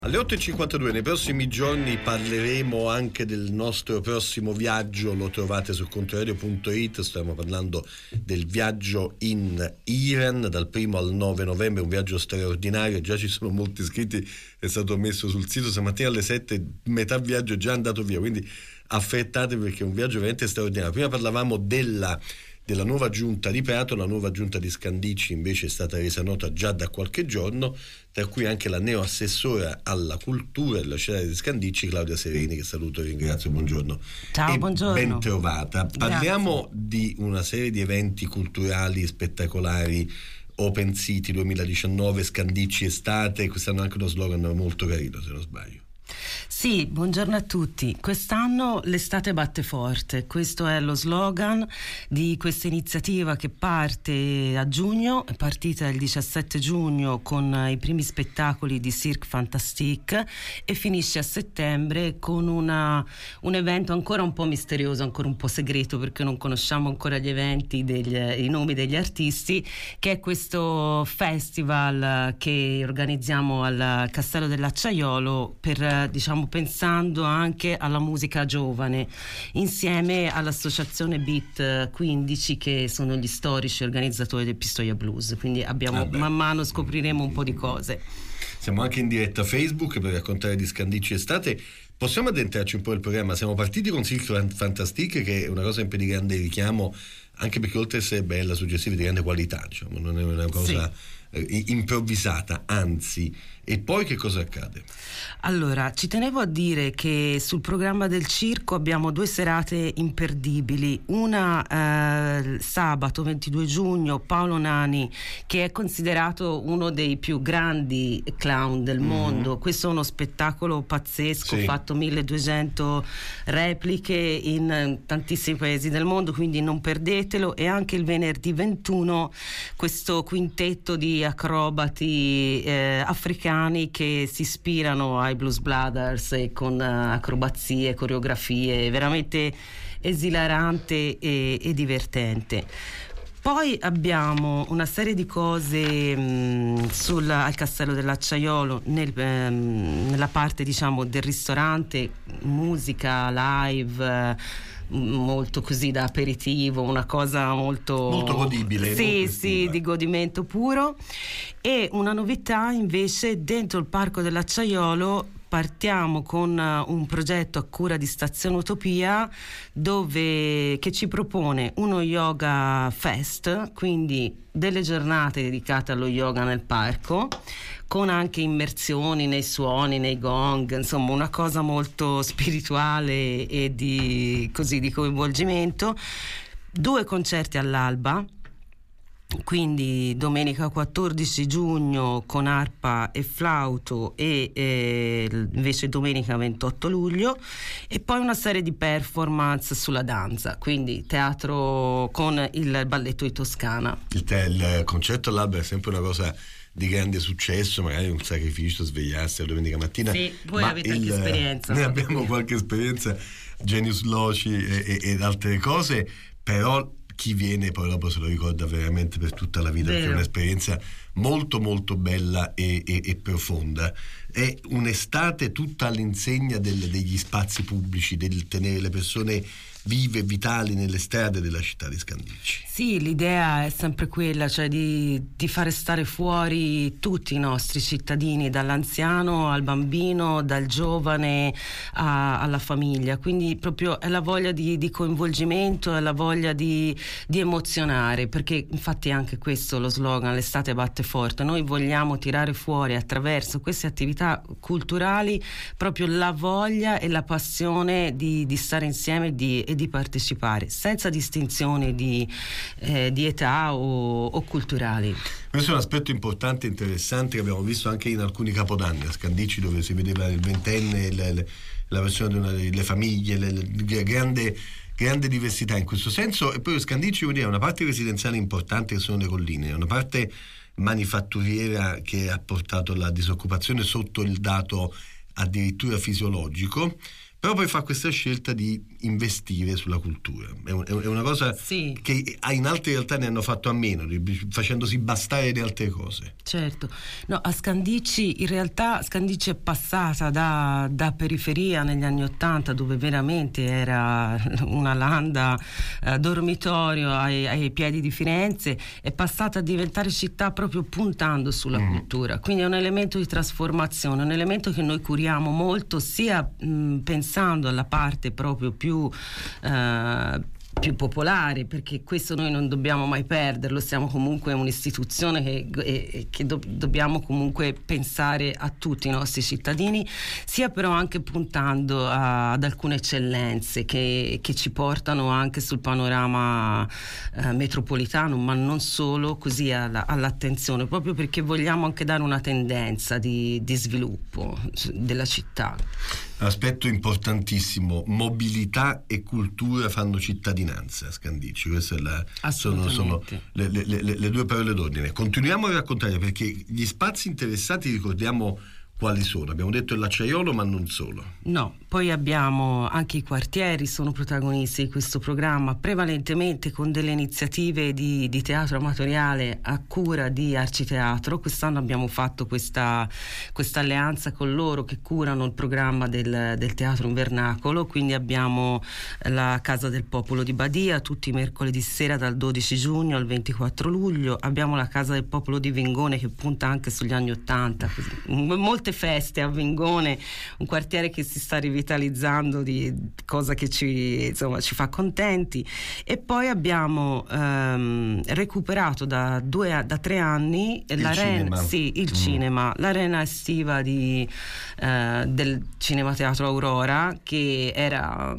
Alle 8.52 nei prossimi giorni parleremo anche del nostro prossimo viaggio, lo trovate su controradio.it, stiamo parlando del viaggio in Iran dal 1 al 9 novembre, un viaggio straordinario, già ci sono molti iscritti, è stato messo sul sito stamattina alle 7, metà viaggio è già andato via, quindi affrettatevi perché è un viaggio veramente straordinario. Prima parlavamo della nuova giunta di Prato, la nuova giunta di Scandicci invece è stata resa nota già da qualche giorno, tra cui anche la neoassessora alla cultura della città di Scandicci, Claudia Sereni, che saluto e ringrazio, buongiorno. Ciao, e buongiorno. Ben trovata. Parliamo di una serie di eventi culturali spettacolari, Open City 2019, Scandicci estate, quest'anno anche uno slogan molto carino se non sbaglio. Sì, buongiorno a tutti. Quest'anno l'estate batte forte, questo è lo slogan di questa iniziativa che parte a giugno, è partita il 17 giugno con i primi spettacoli di Cirque Fantastique e finisce a settembre con un evento ancora un po' misterioso, ancora un po' segreto perché non conosciamo ancora gli eventi, i nomi degli artisti, che è questo festival che organizziamo al Castello dell'Acciaiolo per pensando anche alla musica giovane insieme all'associazione Beat 15 che sono gli storici organizzatori del Pistoia Blues, quindi man mano scopriremo un po' di cose. Siamo anche in diretta Facebook per raccontare di Scandicci estate. Possiamo addentrarci un po' nel programma? Siamo partiti con Cirque Fantastique, che è una cosa di grande richiamo, anche perché oltre ad essere bella, suggestiva, di grande qualità, diciamo, non è una cosa improvvisata, anzi. E poi che cosa accade? Allora, ci tenevo a dire che sul programma del circo abbiamo 2 serate imperdibili, una sabato 22 giugno, Paolo Nani, che è considerato uno dei più grandi clown del mondo. Questo è uno spettacolo pazzesco, fatto 1200 repliche in tantissimi paesi del mondo, quindi non perdetelo. E anche il venerdì 21 questo quintetto di acrobati africani che si ispirano ai Blues Brothers e con acrobazie, coreografie, veramente esilarante e divertente. Poi abbiamo una serie di cose al Castello dell'Acciaiolo, nella parte diciamo del ristorante, musica live, molto così da aperitivo, una cosa molto godibile. Sì, di godimento puro. E una novità invece dentro il Parco dell'Acciaiolo. Partiamo con un progetto a cura di Stazione Utopia che ci propone uno yoga fest, quindi delle giornate dedicate allo yoga nel parco, con anche immersioni nei suoni, nei gong, insomma una cosa molto spirituale e di coinvolgimento. 2 concerti all'alba, quindi domenica 14 giugno con arpa e flauto e invece domenica 28 luglio, e poi una serie di performance sulla danza, quindi teatro con il balletto di Toscana. Il concerto all'alba è sempre una cosa di grande successo, magari un sacrificio svegliarsi la domenica mattina. Sì, voi avete anche esperienza. Noi abbiamo qualche esperienza, Genius Loci ed altre cose, però chi viene poi dopo se lo ricorda veramente per tutta la vita. Vero. Perché è un'esperienza molto molto bella e profonda. È un'estate tutta all'insegna degli spazi pubblici, del tenere le persone vive e vitali nelle strade della città di Scandicci. Sì, l'idea è sempre quella, cioè di fare stare fuori tutti i nostri cittadini, dall'anziano al bambino, dal giovane alla famiglia, quindi proprio è la voglia di coinvolgimento, è la voglia di emozionare, perché infatti è anche questo lo slogan, l'estate batte forte. Noi vogliamo tirare fuori attraverso queste attività culturali proprio la voglia e la passione di stare insieme e di partecipare, senza distinzione di età o culturali. Questo è un aspetto importante e interessante che abbiamo visto anche in alcuni capodanni a Scandicci, dove si vedeva il ventenne, la versione delle famiglie, grande diversità in questo senso. E poi Scandicci è una parte residenziale importante, che sono le colline, una parte manifatturiera che ha portato la disoccupazione sotto il dato addirittura fisiologico, però poi fa questa scelta di investire sulla cultura. È una cosa che in altre realtà ne hanno fatto a meno, facendosi bastare di altre cose. Certo, no, a Scandicci in realtà Scandicci è passata da periferia negli anni '80, dove veramente era una landa dormitorio ai piedi di Firenze, è passata a diventare città proprio puntando sulla cultura, quindi è un elemento di trasformazione, un elemento che noi curiamo molto, sia pensando alla parte proprio più popolare, perché questo noi non dobbiamo mai perderlo, siamo comunque un'istituzione che dobbiamo comunque pensare a tutti i nostri cittadini, sia però anche puntando ad alcune eccellenze che ci portano anche sul panorama metropolitano, ma non solo, così all'attenzione, proprio perché vogliamo anche dare una tendenza di sviluppo della città. Aspetto importantissimo: mobilità e cultura fanno cittadinanza a Scandicci. Queste sono le due parole d'ordine. Continuiamo a raccontare, perché gli spazi interessati ricordiamo quali sono. Abbiamo detto il L'acciaiolo, ma non solo. No, poi abbiamo anche i quartieri, sono protagonisti di questo programma, prevalentemente con delle iniziative di teatro amatoriale a cura di Arciteatro. Quest'anno abbiamo fatto questa alleanza con loro, che curano il programma del teatro in vernacolo, quindi abbiamo la Casa del Popolo di Badia tutti i mercoledì sera dal 12 giugno al 24 luglio, abbiamo la Casa del Popolo di Vingone, che punta anche sugli anni '80, molte feste a Vingone, un quartiere che si sta rivitalizzando, di cosa che ci fa contenti. E poi abbiamo recuperato da 3 anni il cinema, l'arena estiva del Cinema Teatro Aurora, che era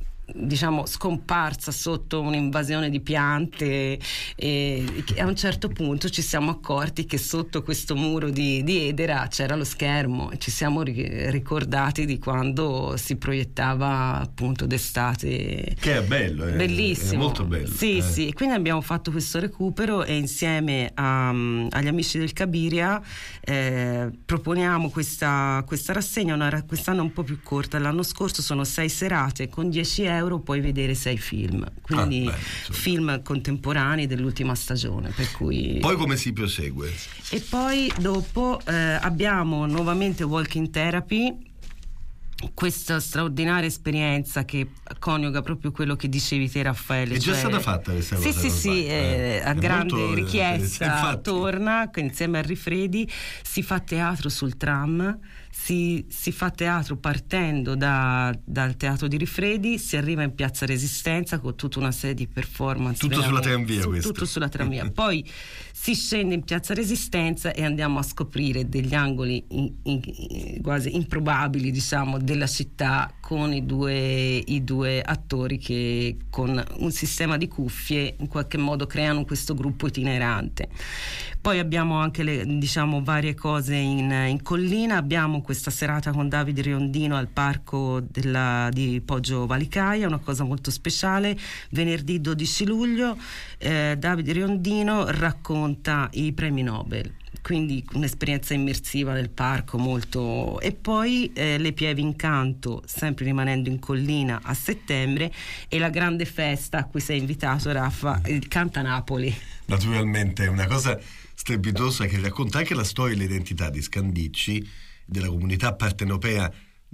scomparsa sotto un'invasione di piante, e a un certo punto ci siamo accorti che sotto questo muro di edera c'era lo schermo, e ci siamo ricordati di quando si proiettava appunto d'estate, che è bello, bellissimo, è molto bello. Sì, quindi abbiamo fatto questo recupero, e insieme agli amici del Cabiria proponiamo questa rassegna, quest'anno un po' più corta. L'anno scorso sono 6 serate con 10 euro, puoi vedere 6 film, quindi film contemporanei dell'ultima stagione, per cui... Poi come si prosegue? E poi dopo abbiamo nuovamente Walking Therapy, questa straordinaria esperienza che coniuga proprio quello che dicevi te, Raffaele. È già stata fatta questa cosa? Sì, a grande richiesta torna insieme a Rifredi. Si fa teatro sul tram, si fa teatro partendo dal teatro di Rifredi, si arriva in Piazza Resistenza con tutta una serie di performance, tutto sulla tranvia, tutto sulla tranvia. Poi si scende in Piazza Resistenza e andiamo a scoprire degli angoli quasi improbabili, della città, con i due attori che con un sistema di cuffie in qualche modo creano questo gruppo itinerante. Poi abbiamo anche varie cose in collina. Abbiamo questa serata con Davide Riondino al parco di Poggio Valicaia, una cosa molto speciale, venerdì 12 luglio. Davide Riondino racconta i premi Nobel, quindi un'esperienza immersiva nel parco molto. E poi le Pieve in Canto, sempre rimanendo in collina, a settembre, e la grande festa a cui sei invitato, Raffa, il Canta Napoli. Naturalmente è una cosa strepitosa che racconta anche la storia e l'identità di Scandicci, della comunità partenopea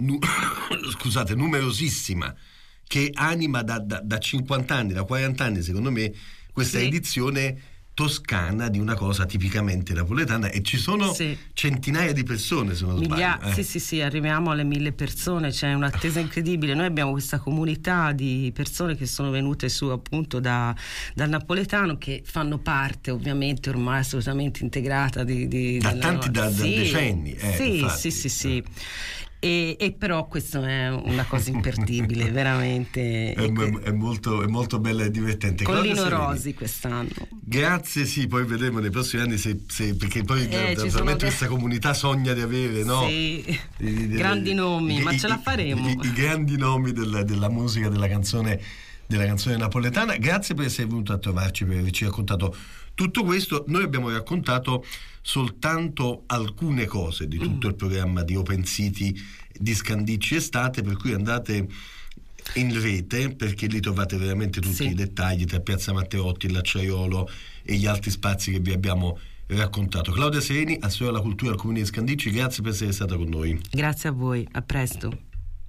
numerosissima, che anima da 50 anni, da 40 anni secondo me, questa edizione toscana di una cosa tipicamente napoletana, e ci sono centinaia di persone, se non sbaglio. Sì, arriviamo alle 1000 persone, c'è un'attesa incredibile. Noi abbiamo questa comunità di persone che sono venute su appunto dal napoletano, che fanno parte ovviamente ormai assolutamente integrata da decenni. Sì. E però questo è una cosa imperdibile, veramente. È molto bella e divertente. Con Lino Rosi quest'anno. Grazie, poi vedremo nei prossimi anni perché poi naturalmente questa comunità sogna di avere grandi nomi, ma ce la faremo. I grandi nomi della musica, della canzone della canzone napoletana. Grazie per essere venuto a trovarci, per averci raccontato tutto questo. Noi abbiamo raccontato soltanto alcune cose di tutto il programma di Open City di Scandicci Estate, per cui andate in rete perché lì trovate veramente tutti i dettagli tra Piazza Matteotti, l'Acciaiolo e gli altri spazi che vi abbiamo raccontato. Claudia Sereni, assessore alla cultura al Comune di Scandicci, grazie per essere stata con noi. Grazie a voi, a presto.